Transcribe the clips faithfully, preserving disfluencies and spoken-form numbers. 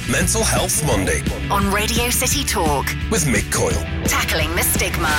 Mental Health Monday on Radio City Talk with Mick Coyle. Tackling the stigma.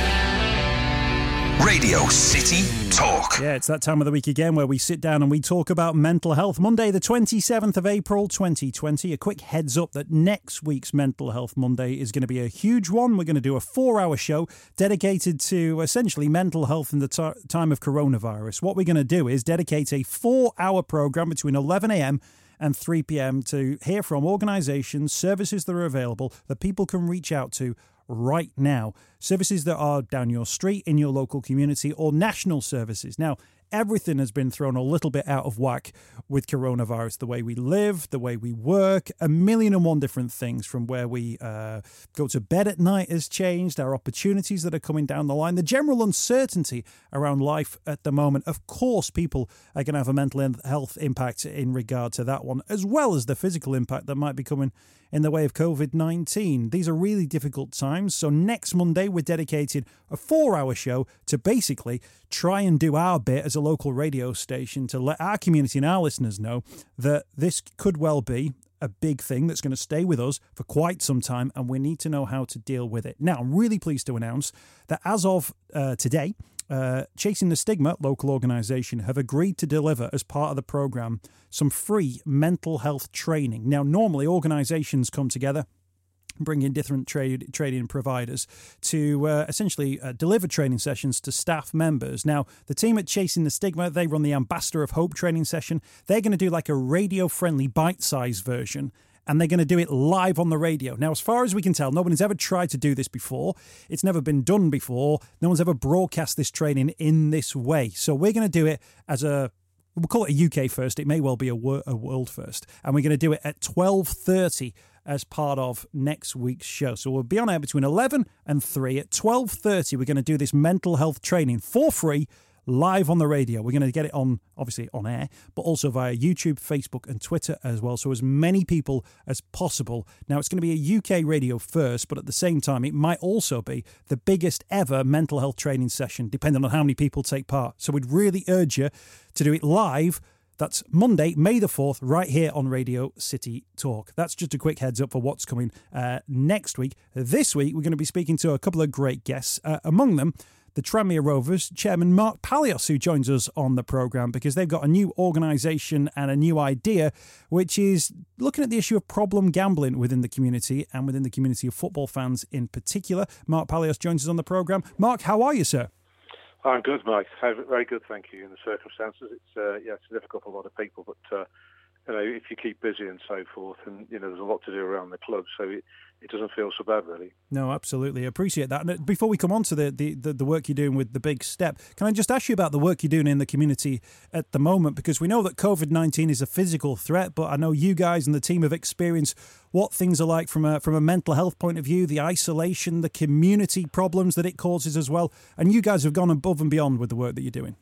Radio City Talk. Yeah, it's that time of the week again where we sit down and we talk about mental health. Monday, the twenty-seventh of April, twenty twenty. A quick heads up that next week's Mental Health Monday is going to be a huge one. We're going to do a four-hour show dedicated to essentially mental health in the t- time of coronavirus. What we're going to do is dedicate a four-hour programme between eleven a.m. and three p.m. to hear from organisations, services that are available that people can reach out to right now. Services that are down your street, in your local community, or national services. Now, everything has been thrown a little bit out of whack with coronavirus. The way we live, the way we work, a million and one different things, from where we uh, go to bed at night has changed, our opportunities that are coming down the line, the general uncertainty around life at the moment. Of course, people are going to have a mental health impact in regard to that one, as well as the physical impact that might be coming in the way of covid nineteen. These are really difficult times. So next Monday, we're dedicated a four-hour show to basically try and do our bit as a local radio station to let our community and our listeners know that this could well be a big thing that's going to stay with us for quite some time, and we need to know how to deal with it. Now, I'm really pleased to announce that as of uh, today, Uh, Chasing the Stigma, local organisation, have agreed to deliver as part of the programme some free mental health training. Now, normally organisations come together, bring in different trade trading providers to uh, essentially uh, deliver training sessions to staff members. Now, the team at Chasing the Stigma, they run the Ambassador of Hope training session. They're going to do like a radio-friendly bite-sized version, and they're going to do it live on the radio. Now, as far as we can tell, nobody's ever tried to do this before. It's never been done before. No one's ever broadcast this training in this way. So we're going to do it as a, we'll call it a U K first. It may well be a, wor- a world first. And we're going to do it at twelve thirty as part of next week's show. So we'll be on air between eleven and three. At twelve thirty, we're going to do this mental health training for free, live on the radio. We're going to get it on, obviously, on air, but also via YouTube, Facebook, and Twitter as well. So as many people as possible. Now, it's going to be a U K radio first, but at the same time, it might also be the biggest ever mental health training session, depending on how many people take part. So we'd really urge you to do it live. That's Monday, May the fourth, right here on Radio City Talk. That's just a quick heads up for what's coming uh, next week. This week, we're going to be speaking to a couple of great guests, uh, among them the Tranmere Rovers chairman Mark Palios, who joins us on the programme because they've got a new organisation and a new idea, which is looking at the issue of problem gambling within the community and within the community of football fans in particular. Mark Palios joins us on the programme. Mark, how are you, sir? I'm good, Mike. Very good, thank you. In the circumstances, it's uh, yeah, it's difficult for a lot of people, but uh, you know, if you keep busy and so forth, and you know, there's a lot to do around the club, so it, it doesn't feel so bad, really. No, absolutely. I appreciate that. And before we come on to the, the, the, the work you're doing with The Big Step, can I just ask you about the work you're doing in the community at the moment? Because we know that covid nineteen is a physical threat, but I know you guys and the team have experienced what things are like from a, from a mental health point of view, the isolation, the community problems that it causes as well. And you guys have gone above and beyond with the work that you're doing.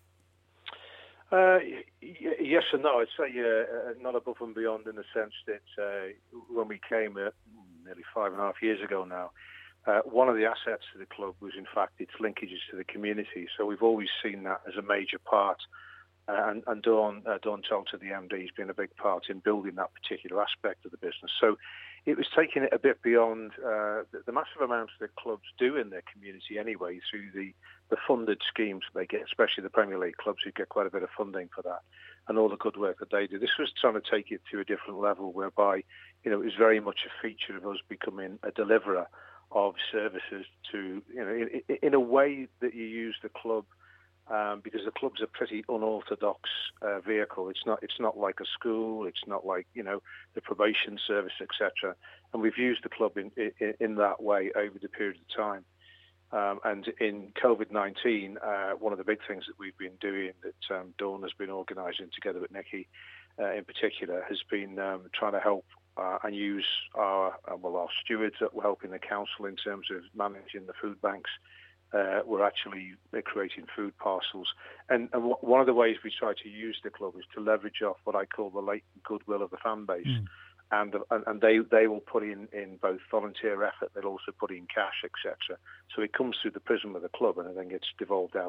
Uh, y- yes and no. I'd say uh, not above and beyond in the sense that uh, when we came uh, nearly five and a half years ago now, uh, one of the assets of the club was in fact its linkages to the community. So we've always seen that as a major part. Uh, and, and Dawn, uh, Dawn Tolter, the M D, has been a big part in building that particular aspect of the business. So it was taking it a bit beyond uh, the, the massive amounts that clubs do in their community anyway through the, the funded schemes they get, especially the Premier League clubs who get quite a bit of funding for that and all the good work that they do. This was trying to take it to a different level whereby, you know, it was very much a feature of us becoming a deliverer of services to, you know, in, in a way that you use the club Um, because the club's a pretty unorthodox uh, vehicle. It's not. It's not like a school. It's not like, you know, the probation service, et cetera. And we've used the club in, in in that way over the period of time. Um, and in covid nineteen, uh, one of the big things that we've been doing, that um, Dawn has been organising together with Nicky, uh, in particular, has been um, trying to help uh, and use our uh, well our stewards that were helping the council in terms of managing the food banks. Uh, we're actually creating food parcels. And, and w- one of the ways we try to use the club is to leverage off what I call the latent goodwill of the fan base. Mm. And, and and they they will put in, in both volunteer effort, they'll also put in cash, et cetera. So it comes through the prism of the club and then gets devolved out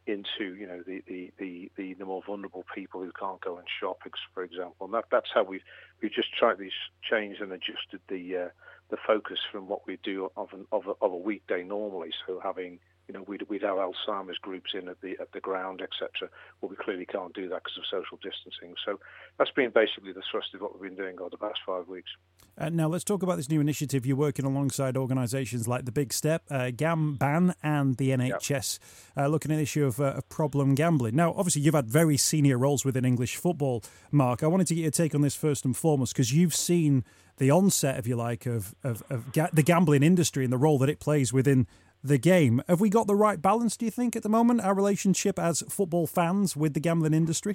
into, you know, the, the, the, the, the more vulnerable people who can't go and shop, for example. And that, that's how we've, we've just tried to change and adjusted the uh, the focus from what we do of, an, of, a, of a weekday normally. So having, you know, we'd, we'd have Alzheimer's groups in at the at the ground, et cetera. Well, we clearly can't do that because of social distancing. So that's been basically the thrust of what we've been doing over the past five weeks. Uh, now, let's talk about this new initiative. You're working alongside organisations like The Big Step, uh, GamBan and the N H S, yep. uh, looking at the issue of, uh, of problem gambling. Now, obviously, you've had very senior roles within English football, Mark. I wanted to get your take on this first and foremost, because you've seen the onset, if you like, of, of, of ga- the gambling industry and the role that it plays within the game. Have we got the right balance, do you think, at the moment, our relationship as football fans with the gambling industry?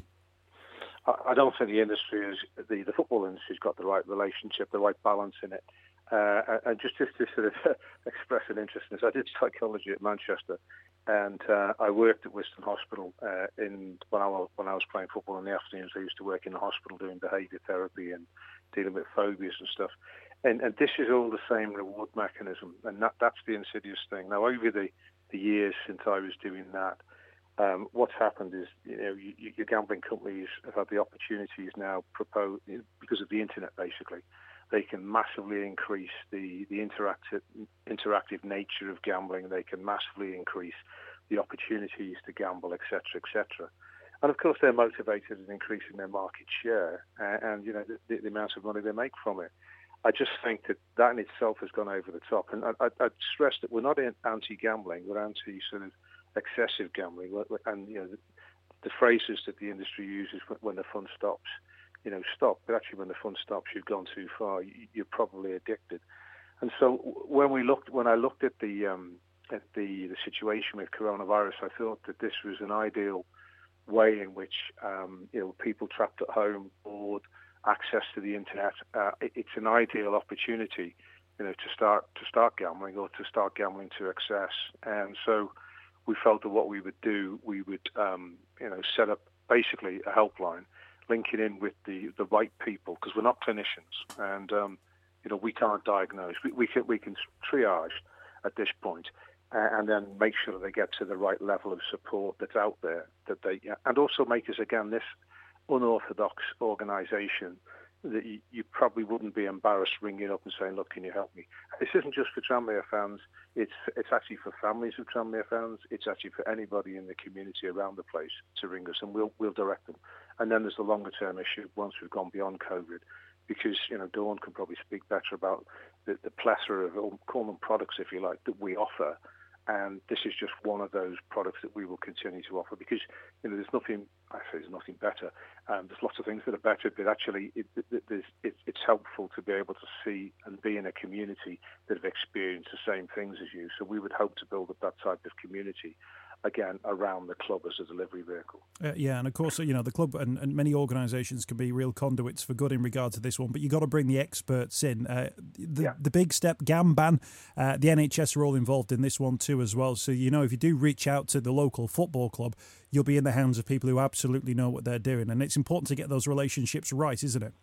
I don't think the industry is the, the football industry's got the right relationship, the right balance in it. Uh, and just to, to sort of express an interest in this, I did psychology at Manchester, and uh, I worked at Wiston Hospital uh, in when I was when I was playing football in the afternoons. I used to work in the hospital doing behaviour therapy and dealing with phobias and stuff. And, and this is all the same reward mechanism, and that, that's the insidious thing. Now, over the, the years since I was doing that, Um, what's happened is, you know, you, you, your gambling companies have had the opportunities now propose, because of the internet, basically, they can massively increase the, the interactive, interactive nature of gambling. They can massively increase the opportunities to gamble, et cetera, et cetera. And of course, they're motivated in increasing their market share and, and you know, the, the amount of money they make from it. I just think that that in itself has gone over the top. And I, I, I'd stress that we're not anti-gambling, we're anti sort of excessive gambling, and you know the, the phrases that the industry uses when the fun stops, you know, stop. But actually, when the fun stops, you've gone too far. You're probably addicted. And so, when we looked, when I looked at the um, at the, the situation with coronavirus, I thought that this was an ideal way in which um, you know people trapped at home, bored, access to the internet. Uh, it, it's an ideal opportunity, you know, to start to start gambling or to start gambling to excess. And so we felt that what we would do, we would, um, you know, set up basically a helpline, linking in with the, the right people, because we're not clinicians, and um, you know, we can't diagnose. We, we can we can triage at this point, uh, and then make sure that they get to the right level of support that's out there. That they and also make us again this unorthodox organisation that you, you probably wouldn't be embarrassed ringing up and saying, look, can you help me? This isn't just for Tranmere fans. It's it's actually for families of Tranmere fans. It's actually for anybody in the community around the place to ring us, and we'll we'll direct them. And then there's the longer term issue once we've gone beyond COVID, because, you know, Dawn can probably speak better about the, the plethora of, call them products, if you like, that we offer. And this is just one of those products that we will continue to offer, because, you know, there's nothing, I say there's nothing better. Um, there's lots of things that are better, but actually it, it, it, it's helpful to be able to see and be in a community that have experienced the same things as you. So we would hope to build up that type of community, again, around the club as a delivery vehicle. Uh, yeah, and of course, you know, the club and, and many organisations can be real conduits for good in regard to this one, but you've got to bring the experts in. Uh, the, yeah. the Big Step, GamBan, uh, the N H S are all involved in this one too as well. So, you know, if you do reach out to the local football club, you'll be in the hands of people who absolutely know what they're doing. And it's important to get those relationships right, isn't it?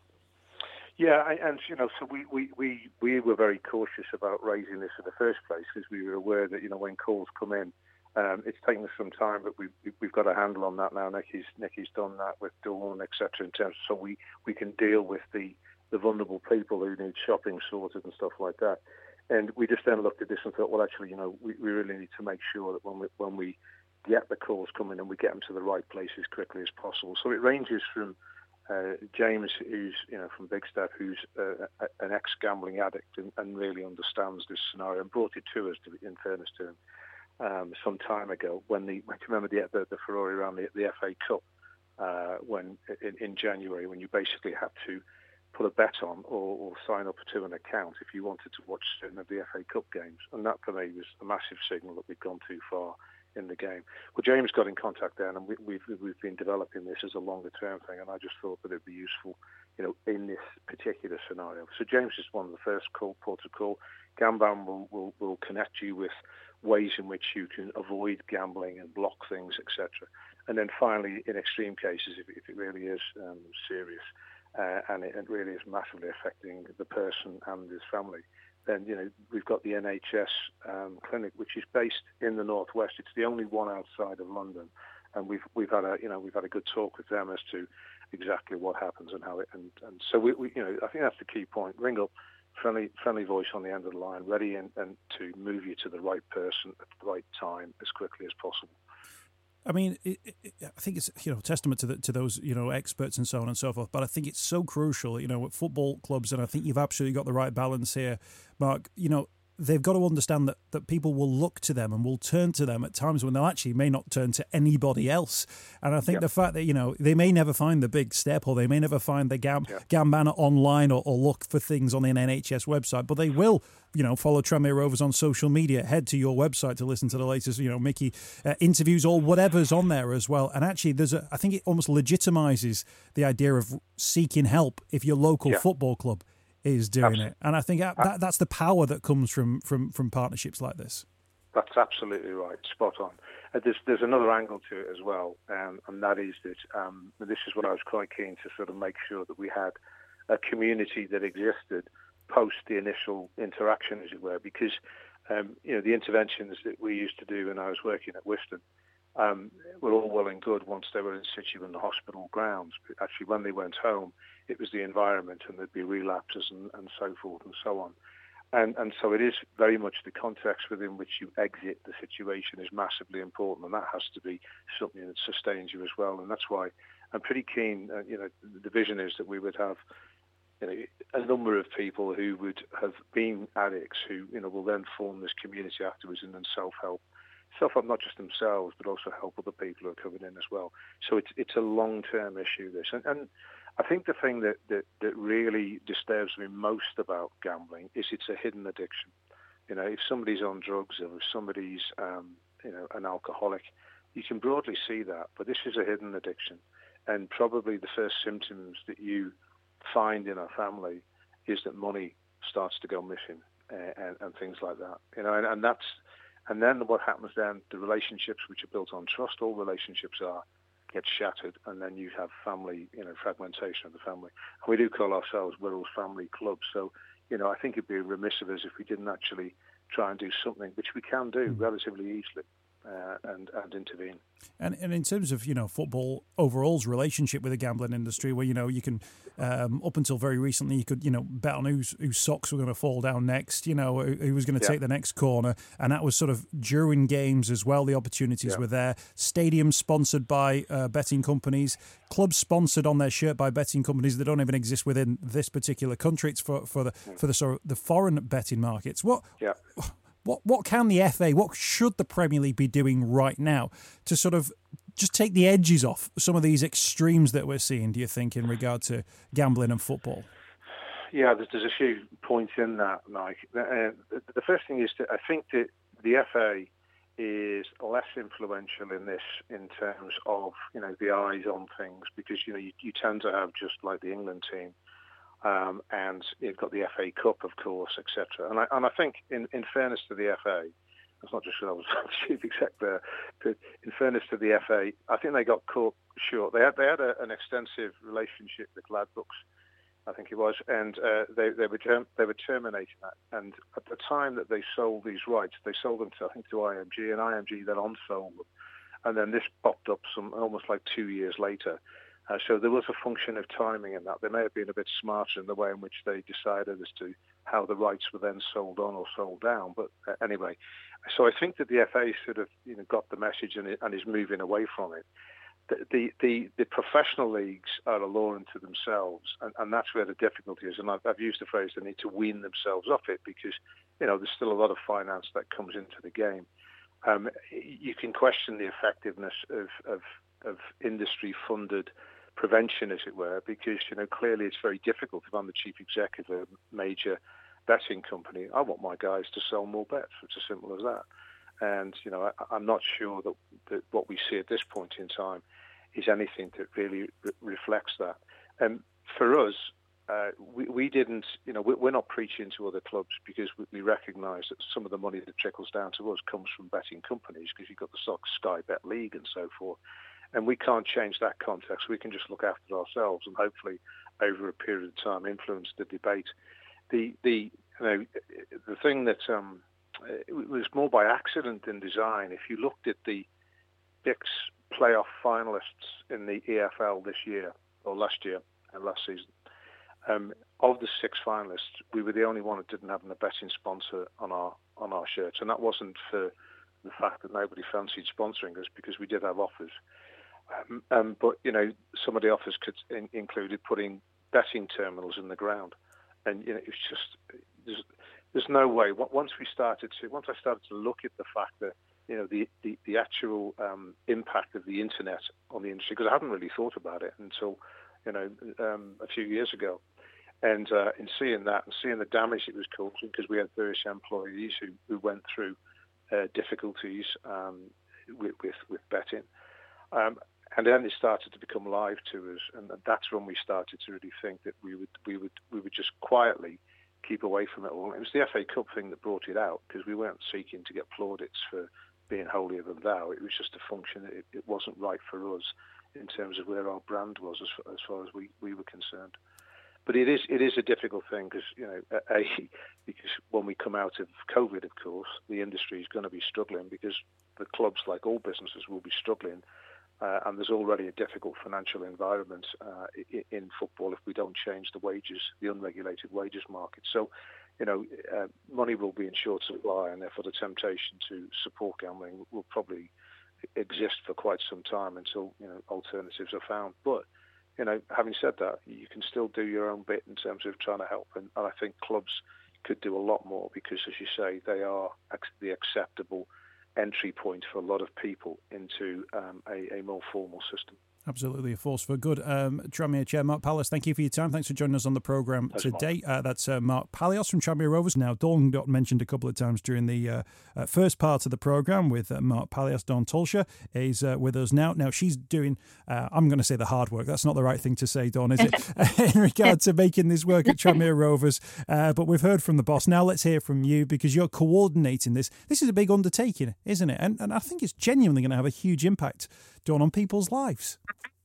Yeah, and, you know, so we, we, we, we were very cautious about raising this in the first place, because we were aware that, you know, when calls come in, Um, it's taken us some time, but we've, we've got a handle on that now. Nicky's, Nicky's done that with Dawn, et cetera, in terms of, so we, we can deal with the, the vulnerable people who need shopping sorted and stuff like that. And we just then looked at this and thought, well, actually, you know, we, we really need to make sure that when we, when we get the calls coming and we get them to the right place as quickly as possible. So it ranges from uh, James, who's, you know, from Big Step, who's uh, an ex-gambling addict and, and really understands this scenario and brought it to us, to, in fairness to him. Um, some time ago, when the, I can remember the the, the furore around the, the F A Cup, uh, when in, in January, when you basically had to put a bet on or, or sign up to an account if you wanted to watch certain of the F A Cup games, and that for me was a massive signal that we'd gone too far in the game. Well, James got in contact then, and we, we've we've been developing this as a longer term thing, and I just thought that it'd be useful, you know, in this particular scenario. So James is one of the first call, port of call. GamBan will, will will connect you with ways in which you can avoid gambling and block things, et cetera. And then finally, in extreme cases, if, if it really is um, serious uh, and it, it really is massively affecting the person and his family, then, you know, we've got the N H S um, clinic, which is based in the northwest. It's the only one outside of London, and we've we've had a you know we've had a good talk with them as to exactly what happens and how it and, and so we, we you know I think that's the key point. Ring up, friendly friendly voice on the end of the line, ready and, and to move you to the right person at the right time as quickly as possible. I mean, it, it, I think it's, you know, testament to the, to those, you know, experts and so on and so forth. But I think it's so crucial, you know, with football clubs, and I think you've absolutely got the right balance here, Mark. You know, they've got to understand that, that people will look to them and will turn to them at times when they'll actually may not turn to anybody else. And I think yep. the fact that, you know, they may never find the big step, or they may never find the Gam, yep. Gambana online, or, or look for things on the N H S website, but they will, you know, follow Tranmere Rovers on social media, head to your website to listen to the latest, you know, Mickey uh, interviews or whatever's on there as well. And actually, there's a, I think it almost legitimizes the idea of seeking help if your local yeah. football club is doing absolutely. it. And I think that, that's the power that comes from, from, from partnerships like this. That's absolutely right, spot on. Uh, there's there's another angle to it as well, um, and that is that um, this is what I was quite keen to sort of make sure that we had a community that existed post the initial interaction, as it were, because um, you know the interventions that we used to do when I was working at Wiston um, were all well and good once they were in situ in the hospital grounds. But actually, when they went home, it was the environment, and there'd be relapses and, and so forth and so on. And and so it is very much the context within which you exit the situation is massively important, and that has to be something that sustains you as well. And that's why I'm pretty keen. Uh, you know, the vision is that we would have, you know, a number of people who would have been addicts who, you know, will then form this community afterwards and then self-help. Self-help not just themselves, but also help other people who are coming in as well. So it's it's a long-term issue, this. And, and I think the thing that, that, that really disturbs me most about gambling is it's a hidden addiction. You know, if somebody's on drugs or if somebody's, um, you know, an alcoholic, you can broadly see that. But this is a hidden addiction. And probably the first symptoms that you find in a family is that money starts to go missing uh, and, and things like that. You know, and, and that's and then what happens then, the relationships which are built on trust, all relationships are, get shattered, and then you have family, you know, fragmentation of the family. And we do call ourselves Wirral's Family Club. So, you know, I think it'd be remiss of us if we didn't actually try and do something, which we can do mm. relatively easily. Uh, and, and intervene. And and in terms of, you know, football overall's relationship with the gambling industry, where, you know, you can, um, up until very recently, you could, you know, bet on whose, whose socks were going to fall down next, you know, who, who was going to yeah. take the next corner. And that was sort of during games as well. The opportunities yeah. were there. Stadiums sponsored by uh, betting companies, clubs sponsored on their shirt by betting companies that don't even exist within this particular country. It's for, for the mm. for the sort of the foreign betting markets. What? Yeah. What what can the F A, what should the Premier League be doing right now to sort of just take the edges off some of these extremes that we're seeing, do you think, in regard to gambling and football? Yeah, there's, there's a few points in that, Mike. Uh, the first thing is that I think that the F A is less influential in this in terms of, you know, the eyes on things, because, you know, you, you tend to have, just like the England team, Um, and you've got the F A Cup, of course, et cetera. And I, and I think, in, in fairness to the F A, it's not just because I was chief exec there, but in fairness to the F A, I think they got caught short. They had they had a, an extensive relationship with Ladbrokes, I think it was, and uh, they they were term, they were terminating that. And at the time that they sold these rights, they sold them to I think to I M G, and I M G then on-sold them. And then this popped up some almost like two years later. Uh, so there was a function of timing in that. They may have been a bit smarter in the way in which they decided as to how the rights were then sold on or sold down. But uh, anyway, so I think that the F A sort of, you know, got the message and, and is moving away from it. The, the the the professional leagues are a law unto themselves, and, and that's where the difficulty is. And I've, I've used the phrase they need to wean themselves off it, because, you know, there's still a lot of finance that comes into the game. Um, you can question the effectiveness of of, of industry-funded prevention, as it were, because, you know, clearly it's very difficult. If I'm the chief executive of a major betting company, I want my guys to sell more bets. It's as simple as that. And, you know, I, I'm not sure that, that what we see at this point in time is anything that really re- reflects that. And for us, uh, we, we didn't, you know, we, we're not preaching to other clubs, because we, we recognise that some of the money that trickles down to us comes from betting companies, because you've got the Sky Bet League and so forth. And we can't change that context. We can just look after ourselves and hopefully, over a period of time, influence the debate. The the you know, the thing that um, it was more by accident than design. If you looked at the six playoff finalists in the E F L this year, or last year, and last season, um, of the six finalists, we were the only one that didn't have a betting sponsor on our on our shirts, and that wasn't for the fact that nobody fancied sponsoring us, because we did have offers. Um, um, but you know, some of the offers could in, included putting betting terminals in the ground, and you know, it's just there's, there's no way. Once we started to, once I started to look at the fact that you know the the, the actual um, impact of the internet on the industry, because I hadn't really thought about it until you know um, a few years ago, and uh, in seeing that and seeing the damage it was causing, because we had various employees who, who went through uh, difficulties um, with, with with betting. Um, And then it started to become live to us, and that's when we started to really think that we would we would we would just quietly keep away from it all. It was the F A Cup thing that brought it out, because we weren't seeking to get plaudits for being holier than thou. It was just a function. It, it wasn't right for us in terms of where our brand was as far as, far as we, we were concerned. But it is it is a difficult thing, because you know a, because when we come out of COVID, of course, the industry is going to be struggling, because the clubs, like all businesses, will be struggling. Uh, and there's already a difficult financial environment uh, in, in football if we don't change the wages, the unregulated wages market. So, you know, uh, money will be in short supply, and therefore the temptation to support gambling will probably exist for quite some time until, you know, alternatives are found. But, you know, having said that, you can still do your own bit in terms of trying to help. And, and I think clubs could do a lot more, because, as you say, they are the acceptable entry point for a lot of people into um, a, a more formal system. Absolutely a force for good. Um, Tranmere Chair Mark Palios, thank you for your time. Thanks for joining us on the programme today. Uh, that's uh, Mark Palios from Tranmere Rovers. Now, Dawn got mentioned a couple of times during the uh, uh, first part of the programme with uh, Mark Palios. Dawn Tulsher is uh, with us now. Now, she's doing, uh, I'm going to say the hard work. That's not the right thing to say, Dawn, is it? In regard to making this work at Tranmere Rovers. Uh, but we've heard from the boss. Now let's hear from you, because you're coordinating this. This is a big undertaking, isn't it? And, and I think it's genuinely going to have a huge impact, Dawn, on people's lives.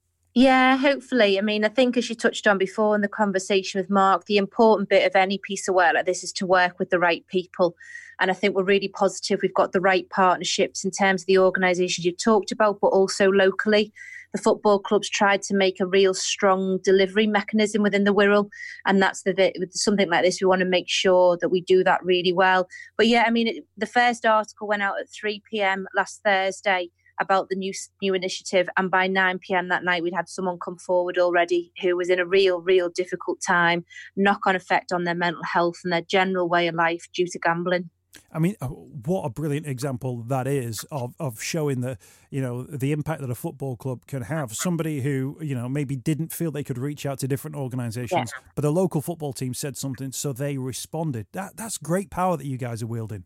Yeah, hopefully. I mean, I think, as you touched on before in the conversation with Mark, the important bit of any piece of work like this is to work with the right people. And I think we're really positive. We've got the right partnerships in terms of the organisations you've talked about, but also locally. The football clubs tried to make a real strong delivery mechanism within the Wirral. And that's the bit with something like this. We want to make sure that we do that really well. But yeah, I mean, it, the first article went out at three p.m. last Thursday about the new new initiative, and by nine p.m. that night we'd had someone come forward already who was in a real real difficult time, knock-on effect on their mental health and their general way of life due to gambling. I mean, what a brilliant example that is of, of showing the, you know, the impact that a football club can have. Somebody who, you know, maybe didn't feel they could reach out to different organisations, yeah. but the local football team said something, so they responded. That That's great power that you guys are wielding.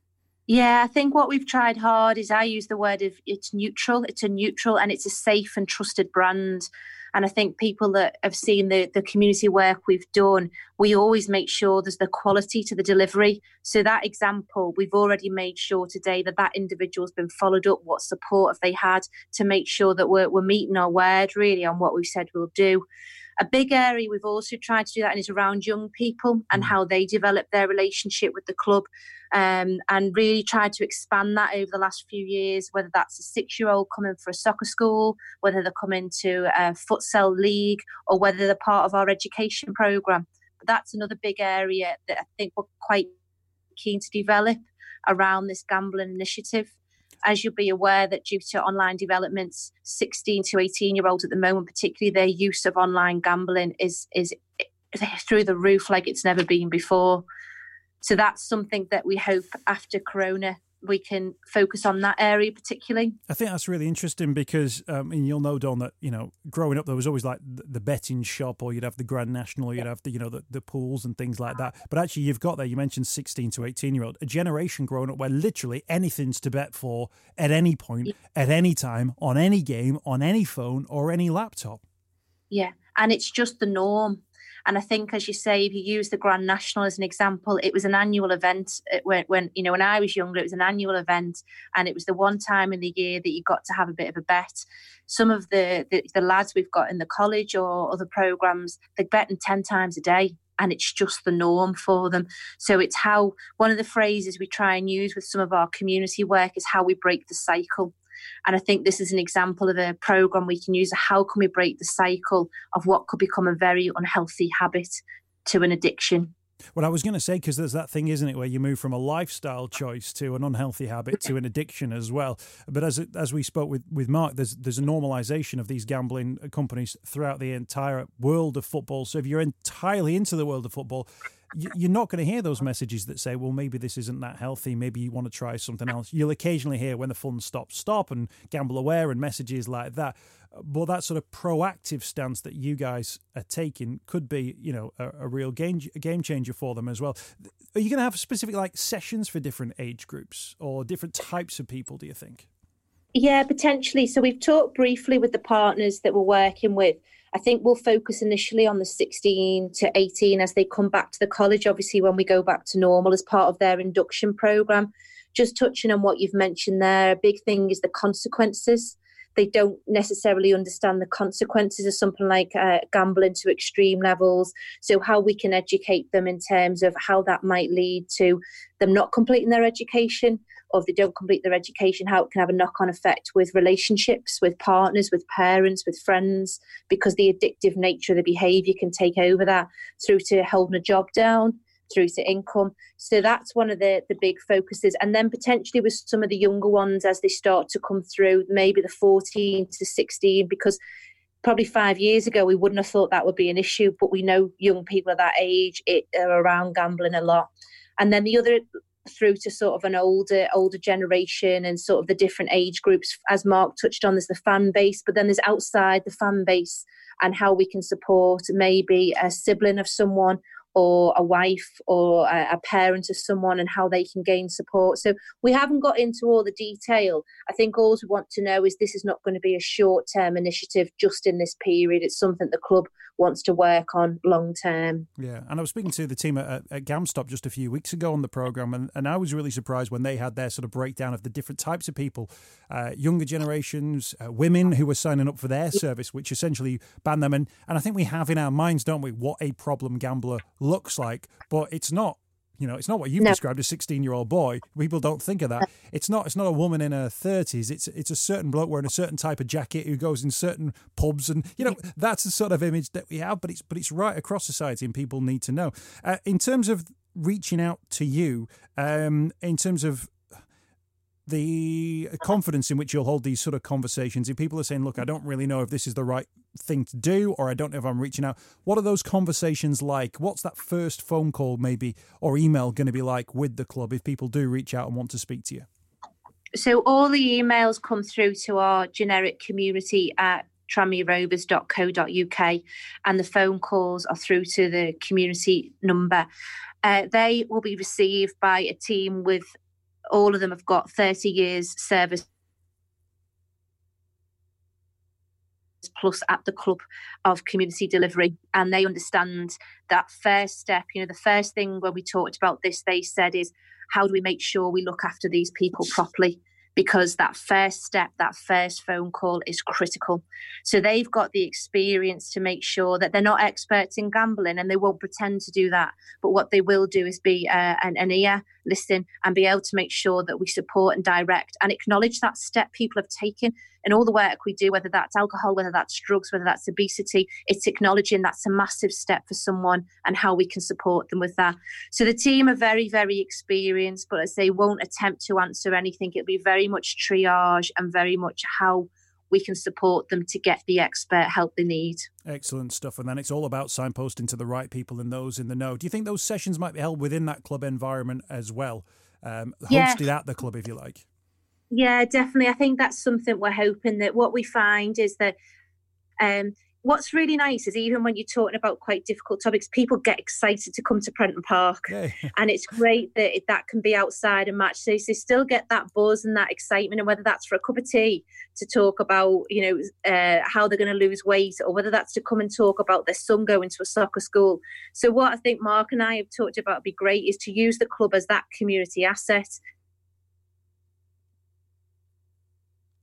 Yeah, I think what we've tried hard is, I use the word of, it's neutral. It's a neutral and it's a safe and trusted brand. And I think people that have seen the, the community work we've done, we always make sure there's the quality to the delivery. So that example, we've already made sure today that that individual's been followed up, what support have they had, to make sure that we're, we're meeting our word really on what we've said we'll do. A big area we've also tried to do that is around young people and how they develop their relationship with the club, um, and really tried to expand that over the last few years, whether that's a six-year-old coming for a soccer school, whether they're coming to a futsal league, or whether they're part of our education programme. But that's another big area that I think we're quite keen to develop around this gambling initiative. As you'll be aware, that due to online developments, sixteen to eighteen year olds at the moment, particularly their use of online gambling is is through the roof like it's never been before. So that's something that we hope after Corona we can focus on that area particularly. I think that's really interesting because, um, and you'll know, Dawn, that, you know, growing up there was always like the betting shop, or you'd have the Grand National, or you'd have the, you know, the, the pools and things like that. But actually you've got there, you mentioned sixteen to eighteen year old, a generation growing up where literally anything's to bet for at any point, yeah. at any time, on any game, on any phone or any laptop. Yeah, and it's just the norm. And I think, as you say, if you use the Grand National as an example, it was an annual event. When, when you know, when I was younger, it was an annual event, and it was the one time in the year that you got to have a bit of a bet. Some of the, the, the lads we've got in the college or other programmes, they're betting ten times a day. and it's just the norm for them. So it's how, one of the phrases we try and use with some of our community work is how we break the cycle. And I think this is an example of a programme we can use. How can we break the cycle of what could become a very unhealthy habit to an addiction? Well, I was going to say, because there's that thing, isn't it, where you move from a lifestyle choice to an unhealthy habit to an addiction as well. But as as we spoke with, with Mark, there's there's a normalisation of these gambling companies throughout the entire world of football. So if you're entirely into the world of football, you're not going to hear those messages that say, well, maybe this isn't that healthy, maybe you want to try something else. You'll occasionally hear when the fun stops, stop, and gamble aware and messages like that. But that sort of proactive stance that you guys are taking could be, you know, a, a real game game changer for them as well. Are you going to have specific like sessions for different age groups or different types of people, do you think? Yeah, potentially. So we've talked briefly with the partners that we're working with. I think we'll focus initially on the sixteen to eighteen as they come back to the college, obviously when we go back to normal as part of their induction programme. Just touching on what you've mentioned there, a big thing is the consequences. They don't necessarily understand the consequences of something like uh, gambling to extreme levels. So how we can educate them in terms of how that might lead to them not completing their education, or if they don't complete their education, how it can have a knock-on effect with relationships, with partners, with parents, with friends, because the addictive nature of the behaviour can take over that, through to holding a job down, through to income. So that's one of the, the big focuses. And then potentially with some of the younger ones as they start to come through, maybe the fourteen to sixteen, because probably five years ago we wouldn't have thought that would be an issue, but we know young people at that age it, are around gambling a lot. And then the other through to sort of an older older generation and sort of the different age groups, as Mark touched on, there's the fan base, but then there's outside the fan base and how we can support maybe a sibling of someone or a wife or a parent of someone and how they can gain support. So we haven't got into all the detail. I think all we want to know is this is not going to be a short-term initiative just in this period. It's something the club wants to work on long-term. Yeah, and I was speaking to the team at, at GamStop just a few weeks ago on the programme, and, and I was really surprised when they had their sort of breakdown of the different types of people, uh, younger generations, uh, women who were signing up for their service, which essentially banned them. And, and I think we have in our minds, don't we, what a problem gambler looks like, but it's not. You know, it's not what you've no. described, a sixteen-year-old boy. People don't think of that. It's not It's not a woman in her thirties. It's it's a certain bloke wearing a certain type of jacket who goes in certain pubs. And, you know, that's the sort of image that we have, but it's but it's right across society and people need to know. Uh, in terms of reaching out to you, um, in terms of the confidence in which you'll hold these sort of conversations, if people are saying, look, I don't really know if this is the right thing to do, or I don't know if I'm reaching out, what are those conversations like? What's that first phone call maybe or email going to be like with the club if people do reach out and want to speak to you? So all the emails come through to our generic community at tranmere rovers dot co dot uk, and the phone calls are through to the community number. Uh, they will be received by a team with, all of them have got thirty years service plus at the club of community delivery, and they understand that first step. You know, the first thing when we talked about this, they said, is how do we make sure we look after these people properly? Because that first step, that first phone call is critical. So they've got the experience to make sure that they're not experts in gambling, and they won't pretend to do that. But what they will do is be uh, an, an ear, listen, and be able to make sure that we support and direct and acknowledge that step people have taken. And all the work we do, whether that's alcohol, whether that's drugs, whether that's obesity, it's acknowledging that's a massive step for someone and how we can support them with that. So the team are very, very experienced, but as they won't attempt to answer anything, it'll be very much triage and very much how we can support them to get the expert help they need. Excellent stuff. And then it's all about signposting to the right people and those in the know. Do you think those sessions might be held within that club environment as well? Um, hosted yeah. at the club, if you like? Yeah, definitely. I think that's something we're hoping that what we find is that um, what's really nice is even when you're talking about quite difficult topics, people get excited to come to Prenton Park. Yeah. And it's great that it, that can be outside a match. So they still get that buzz and that excitement, and whether that's for a cup of tea to talk about, you know, uh, how they're going to lose weight, or whether that's to come and talk about their son going to a soccer school. So what I think Mark and I have talked about would be great is to use the club as that community asset.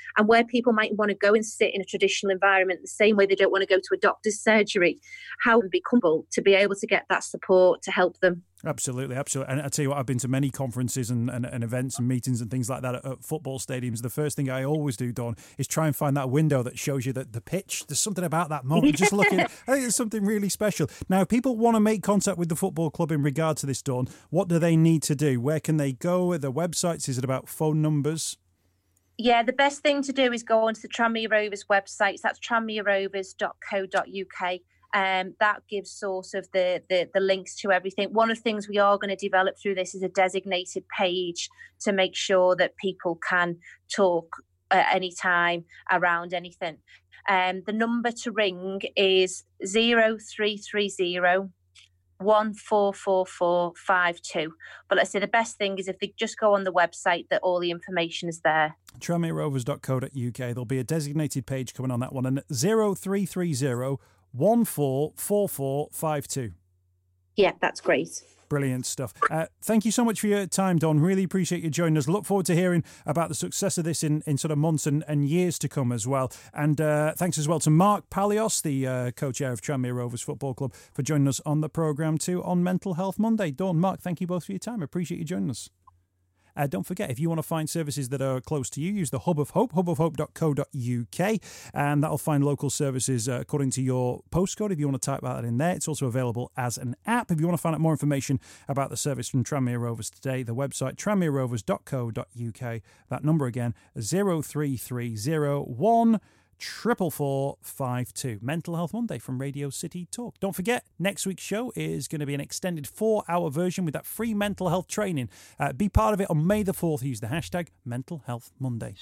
and where people might want to go and sit in a traditional environment the same way they don't want to go to a doctor's surgery, how to be comfortable to be able to get that support to help them. Absolutely, absolutely. And I tell you what, I've been to many conferences and, and, and events and meetings and things like that at, at football stadiums. The first thing I always do, Dawn, is try and find that window that shows you that the pitch. There's something about that moment. Just looking, I think it's something really special. Now, if people want to make contact with the football club in regard to this, Dawn, what do they need to do? Where can they go? Are there websites? Is it about phone numbers? Yeah, the best thing to do is go onto the Tranmere Rovers website. That's tranmere rovers dot co dot uk. Um, that gives sort of the, the the links to everything. One of the things we are going to develop through this is a designated page to make sure that people can talk at any time around anything. Um, the number to ring is zero three three zero one four four four five two. But let's say the best thing is if they just go on the website, that all the information is there. tranmere rovers dot co dot uk. There'll be a designated page coming on that one, and zero three three zero one four four four five two. Yeah, that's great. Brilliant stuff. Uh, thank you so much for your time, Dawn. Really appreciate you joining us. Look forward to hearing about the success of this in, in sort of months and, and years to come as well. And uh, thanks as well to Mark Palios, the uh, co-chair of Tranmere Rovers Football Club, for joining us on the programme too on Mental Health Monday. Dawn, Mark, thank you both for your time. I appreciate you joining us. Uh, don't forget, if you want to find services that are close to you, use the Hub of Hope, hub of hope dot co dot uk, and that'll find local services uh, according to your postcode if you want to type that in there. It's also available as an app. If you want to find out more information about the service from Tranmere Rovers today, the website tranmere rovers dot co dot uk. That number again, zero three three zero one Triple four five two. Mental Health Monday from Radio City Talk. Don't forget, next week's show is going to be an extended four-hour version with that free mental health training. Uh, be part of it on May the fourth. Use the hashtag Mental Health Monday.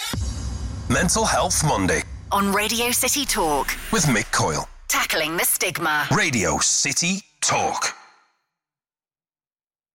Mental Health Monday On Radio City Talk with Mick Coyle. Tackling the stigma. Radio City Talk.